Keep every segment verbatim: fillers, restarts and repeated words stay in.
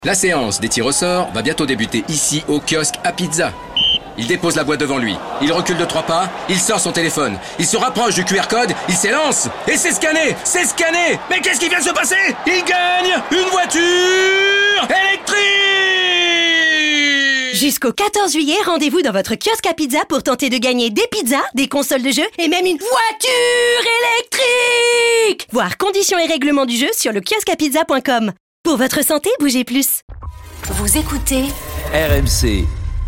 La séance des tirs au sort va bientôt débuter ici au kiosque à pizza. Il dépose la boîte devant lui, il recule de trois pas, il sort son téléphone, il se rapproche du Q R code, il s'élance et c'est scanné, c'est scanné. Mais qu'est-ce qui vient de se passer? Il gagne une voiture électrique! Jusqu'au quatorze juillet, rendez-vous dans votre kiosque à pizza pour tenter de gagner des pizzas, des consoles de jeu et même une voiture électrique. Voir conditions et règlements du jeu sur le kiosque à pizza point com. Pour votre santé, bougez plus. Vous écoutez R M C.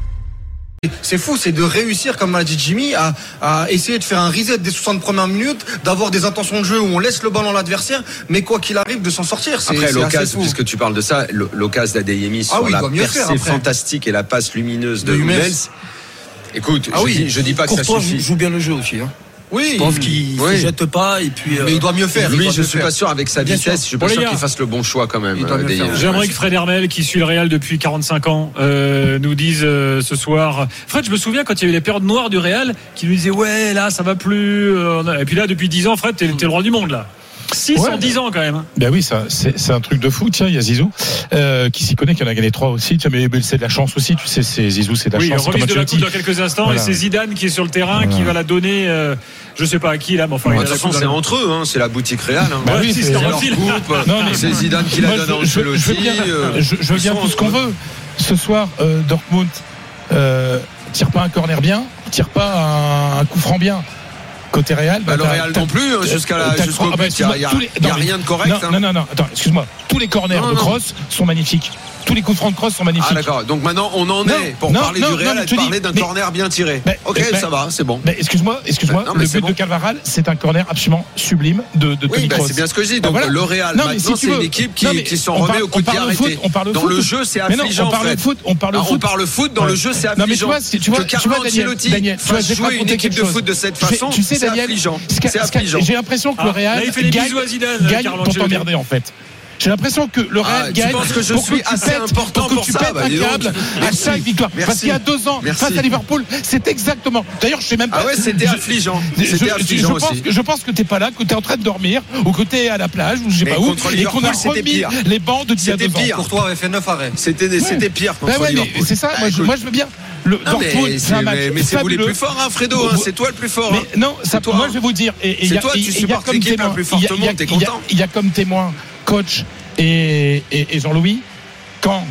C'est fou, c'est de réussir, comme l'a dit Jimmy, à, à essayer de faire un reset des soixante premières minutes, d'avoir des intentions de jeu où on laisse le ballon à l'adversaire, mais quoi qu'il arrive, de s'en sortir. C'est, après, c'est l'occasion, puisque tu parles de ça, l'occasion d'Adeyemi sur ah oui, la percée fantastique et la passe lumineuse de, de Hummels. Écoute, ah je, oui. dis, je dis pas que Courtois ça suffit. Joue bien le jeu aussi, hein. Oui, je pense qu'il ne oui. se jette pas et puis. Euh... Mais il doit mieux faire. Lui, je ne suis pas sûr avec sa vitesse. Je suis pas sûr qu'il fasse le bon choix quand même. Euh, J'aimerais que Fred Hermel, qui suit le Real depuis quarante-cinq ans, euh, nous dise euh, ce soir. Fred, je me souviens quand il y avait les périodes noires du Real, qui nous disait ouais là ça va plus. Et puis là depuis dix ans, Fred, t'es, t'es le roi du monde là. six cent dix ouais. ans quand même. Ben oui, ça, c'est, c'est un truc de fou. Tiens, il y a Zizou euh, qui s'y connaît, qui en a gagné trois aussi. Tiens, mais, mais c'est de la chance aussi. Tu sais, c'est Zizou, c'est de la oui, chance. Oui, remise de la coupe dans quelques instants. Voilà. Et c'est Zidane qui est sur le terrain, voilà. qui va la donner. Euh, je sais pas à qui là, mais enfin. De toute façon, c'est entre eux. Hein, c'est la boutique Real. Hein. Bah oui, c'est, c'est leur coupe. Non, mais c'est Zidane qui la donne à Ancelotti. Je veux bien, euh, je, je veux bien tout ce qu'on veut. Ce soir, euh, Dortmund euh, tire pas un corner bien, tire pas un, un coup franc bien. Côté Real, bah, bah le Real non plus, jusqu'à la, jusqu'au but, il n'y a, a, a rien de correct. Non, hein. non, non, non, attends, excuse-moi. Tous les corners non, de cross sont magnifiques. Tous les coups francs de cross sont magnifiques. Ah d'accord, donc maintenant on en non, est pour non, parler non, du Real, non, et parler d'un mais, corner bien tiré. Mais, ok, mais, ça va, c'est bon. Mais excuse-moi, excuse-moi, non, le but bon. de Carvajal, c'est un corner absolument sublime de, de oui, Toni bah, Kroos. C'est bien ce que je dis. Donc voilà. Le Real, non, maintenant, si c'est une équipe qui, qui s'en remet au coup de pied arrêté. Dans le jeu, c'est affligeant. On parle foot, on parle foot. On parle foot, dans le jeu, c'est affligeant. Que Carlo Ancelotti fasse jouer une équipe de foot de cette façon, c'est affligeant. C'est affligeant. J'ai l'impression que le Real gagne pour t'emmerder en fait. J'ai l'impression que le Real ah, gagne. Tu penses que je suis assez pètes, important pour, pour que ça tu pètes bah, un câble à chaque victoire. Merci. Parce qu'il y a deux ans, Merci. face à Liverpool, c'est exactement. D'ailleurs, je sais même pas. Ah ouais, c'était je, affligeant. C'était je, affligeant je, je, pense que, je pense que t'es pas là, que t'es en train de dormir, ou que t'es à la plage, ou je sais mais pas où, et qu'on a remis les bancs de C'était pire. Courtois avait fait neuf arrêts. C'était c'était pire contre Liverpool. C'est ça. Moi, je veux bien. Le non, Dortmund, c'est un match mais c'est vous les plus forts, hein, Fredo. Hein, c'est toi le plus fort. Mais hein. non, ça, toi, moi je vais vous dire. Et, et c'est y a, toi, tu supportes l'équipe la plus forte au monde. T'es content. Il y a comme témoin coach et, et, et Jean-Louis. Quand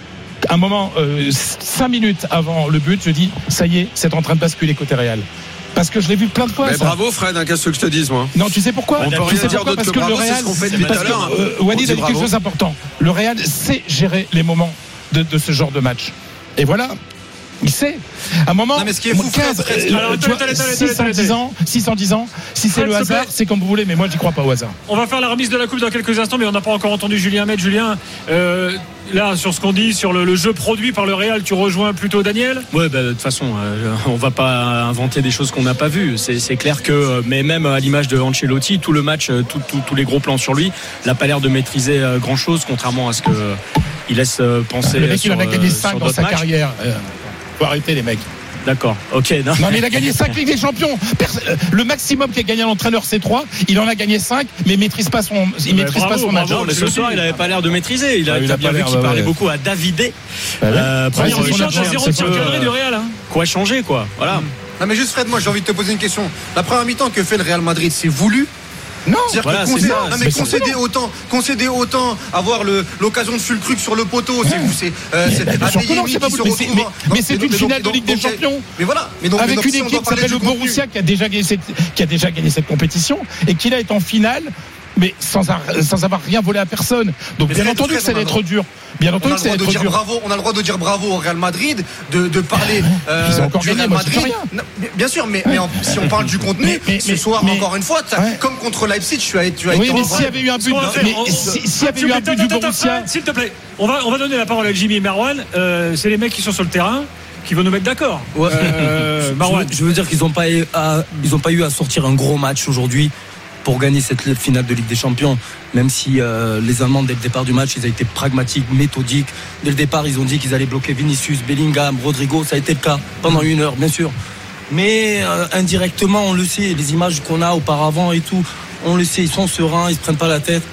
un moment, euh, cinq minutes avant le but, je dis ça y est, c'est en train de basculer côté Real. Parce que je l'ai vu plein de fois. Mais ça. Bravo Fred, hein, qu'est-ce que je te dise moi. Non, tu sais pourquoi? On peut rien dire d'autre que bravo, c'est ce qu'on fait depuis tout à l'heure. Walid a dit quelque chose d'important. Le Real sait gérer les moments de, de ce genre de match. Et voilà. Il sait. À un moment, non, mais ce qui est fou, quinze, euh, alors, tu vois, six cent dix ans, six cent dix ans, si c'est le hasard, c'est comme vous voulez, mais moi, j'y crois pas au hasard. On va faire la remise de la coupe dans quelques instants, mais on n'a pas encore entendu Julien Metz. Julien, euh, là, sur ce qu'on dit, sur le, le jeu produit par le Real, tu rejoins plutôt Daniel? Ouais, bah, de toute façon, euh, on va pas inventer des choses qu'on n'a pas vues. C'est, c'est clair que, mais même à l'image de Ancelotti, tout le match, tout, tout, tous les gros plans sur lui, il n'a pas l'air de maîtriser euh, grand chose, contrairement à ce que euh, il laisse euh, penser. Le mec, sur, il en a gagné cinq dans sa matchs. carrière. Euh, faut arrêter les mecs. D'accord, ok. Non, non mais il a gagné cinq Ligues des Champions. Le maximum qu'a gagné l'entraîneur, c'est trois. Il en a gagné cinq, mais il maîtrise pas son, il maîtrise bravo, pas son match. Non, mais ce soir, il n'avait pas l'air de maîtriser. Il a, ah, il a bien vu qu'il ouais, parlait ouais. beaucoup à Davidé. Bah, euh, premier ouais, échange à zéro tir cadré du Real. Hein. Quoi changer, quoi. Voilà. Hum. Non, mais juste Fred, moi, j'ai envie de te poser une question. La première mi-temps que fait le Real Madrid, c'est voulu? Non, voilà, que concéder, non, mais mais concéder autant, concéder autant, avoir le, l'occasion de Fulcruc sur le poteau, c'est vous, c'est, euh, c'est Adeyemi qui se retrouve. Mais, mais, mais c'est une finale de Ligue des Champions. Mais voilà, mais donc, avec mais donc, une si équipe qui s'appelle le Borussia qui a déjà gagné cette, qui a déjà gagné cette compétition et qui là est en finale. Mais sans, sans avoir rien volé à personne. Donc mais bien entendu que ça va être dur. Bien entendu que ça va être dur. Bravo, on a le droit de dire bravo au Real Madrid, de, de parler euh, Ils ont encore du gagné, Real moi, Madrid. Non, bien sûr, mais, mais en, si on parle du contenu, mais, mais, ce soir mais, encore une fois, ouais. comme contre Leipzig, tu as, tu as oui, été. Oui, mais s'il y avait eu un but, mais s'il y avait eu un but du Borussia, s'il te plaît, on va on va donner la parole à Jimmy et Marwan. Euh, c'est les mecs qui sont sur le terrain qui vont nous mettre d'accord. Ouais. Euh, Marwan, je veux dire qu'ils n'ont pas ils ont pas eu à sortir un gros match aujourd'hui pour gagner cette finale de Ligue des Champions, même si euh, les Allemands dès le départ du match ils ont été pragmatiques, méthodiques. Dès le départ ils ont dit qu'ils allaient bloquer Vinicius, Bellingham, Rodrigo, ça a été le cas pendant une heure bien sûr, mais euh, indirectement on le sait, les images qu'on a auparavant et tout, on le sait, ils sont sereins, ils se prennent pas la tête.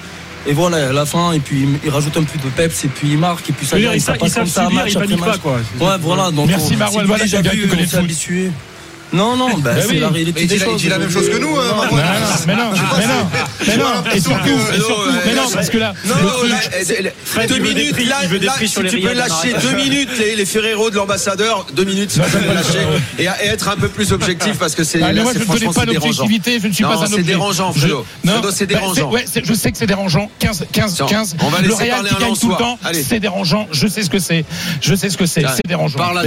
Et voilà, à la fin, et puis il rajoute un peu de peps, et puis il marque, et puis ça, dire, ça passe comme ça, match après match. Quoi. Ouais, voilà. Donc, merci Marouane, voilà, déjà vu, on s'est habitué. Non, non, bah, bah c'est oui. la réalité il des dit, choses. Il dit la même chose que nous. Hein, non, non, mais non, mais non, mais non, et surtout, et surtout, mais non, parce que là, non, là, deux minutes, là, là, si tu peux lâcher deux minutes les, les Ferrero de l'ambassadeur, deux minutes, si tu peux lâcher et, et être un peu plus objectif parce que c'est. Ah, là, moi, c'est je ne connais pas l'objectivité, je ne suis non, pas un c'est objet. dérangeant, Flo. Non, c'est dérangeant. Ouais, je sais que c'est dérangeant. quinze, quinze, quinze. On va Le laisser Real parler qui un gagne tout le temps, Allez. c'est dérangeant. Je sais ce que c'est. Je sais ce que c'est. C'est dérangeant.